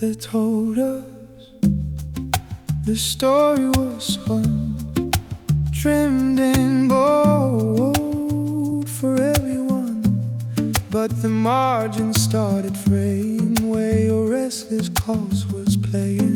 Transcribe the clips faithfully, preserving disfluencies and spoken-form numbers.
that told us the story was fun, trimmed in gold for everyone. But the margin started fraying where your restless cause was playing.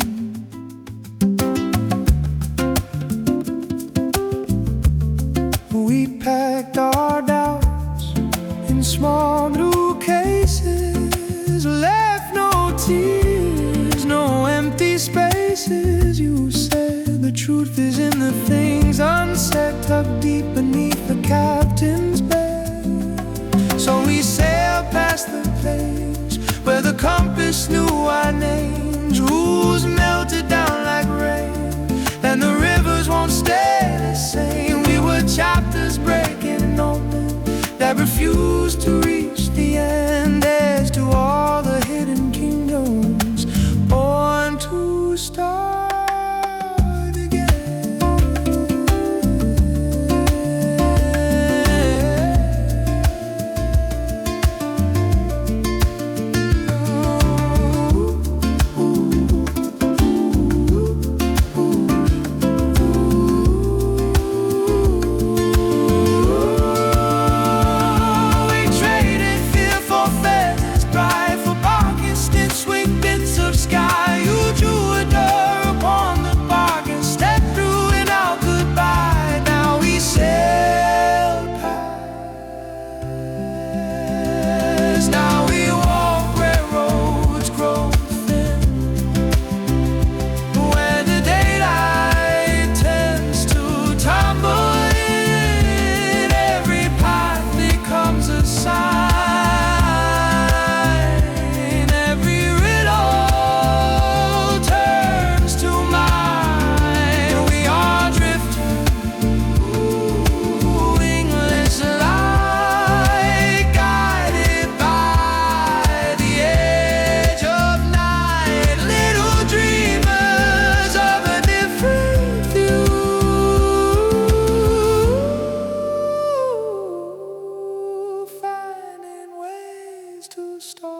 We packed our doubts in small blue cases, left no tears, no empty spaces. You said the truth is in the things unsaid, tucked deep beneath the captain's bed. So we sailed past the place where the compass knew our names, rules melted down like rain, and the rivers won't stay the same. We were chapters breaking open that refused to reach the end. Heirs to all the hidden kingdoms, born to start again. Start